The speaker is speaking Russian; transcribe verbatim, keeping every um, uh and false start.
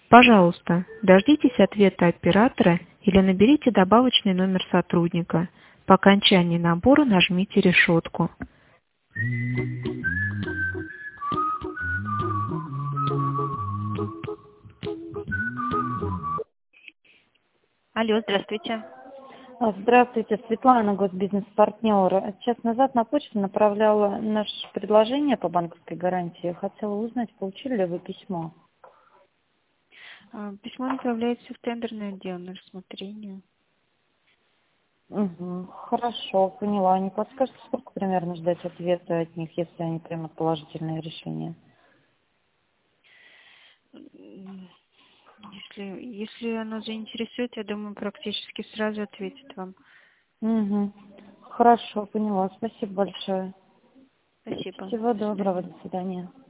Пожалуйста, дождитесь ответа оператора или наберите добавочный номер сотрудника. По окончании набора нажмите решетку. Алло, здравствуйте. А, Здравствуйте, Светлана, госбизнес-партнер. Час назад на почту направляла наше предложение по банковской гарантии. Хотела узнать, получили ли вы письмо? А, Письмо направляется в тендерный отдел на рассмотрение. Угу, хорошо, поняла. Не подскажете, сколько примерно ждать ответа от них, если они примут положительное решение? М, Если, если оно заинтересует, я думаю, практически сразу ответит вам. Угу, хорошо, поняла. Спасибо большое. Спасибо. Всего До доброго, свидания. до свидания.